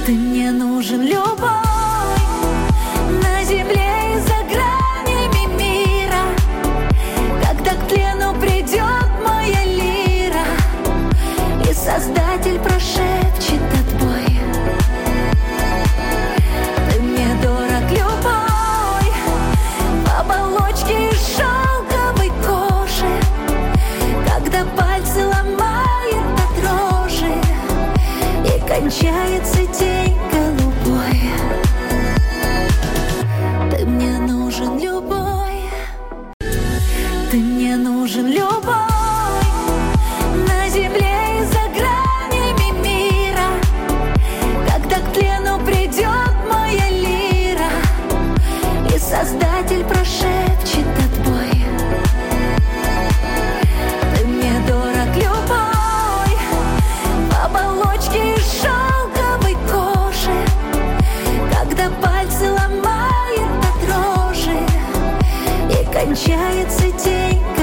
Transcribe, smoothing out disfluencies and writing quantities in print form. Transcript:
Ты мне нужен любой, на земле и за гранями мира. Когда к тлену придет моя лира, и Создатель прошепчет отбой. Ты мне дорог любой, в оболочке из шелковой кожи. Когда пальцы ломает от дрожи, и кончается день голубой. Ты мне нужен любой, ты мне нужен любой, на земле и за гранями мира. Когда к тлену придет моя лира, и Создатель прошепчет отбой. Ты мне дорог любой, в оболочке из шелковой кожи. Когда пальцы ломает от дрожи, и кончается день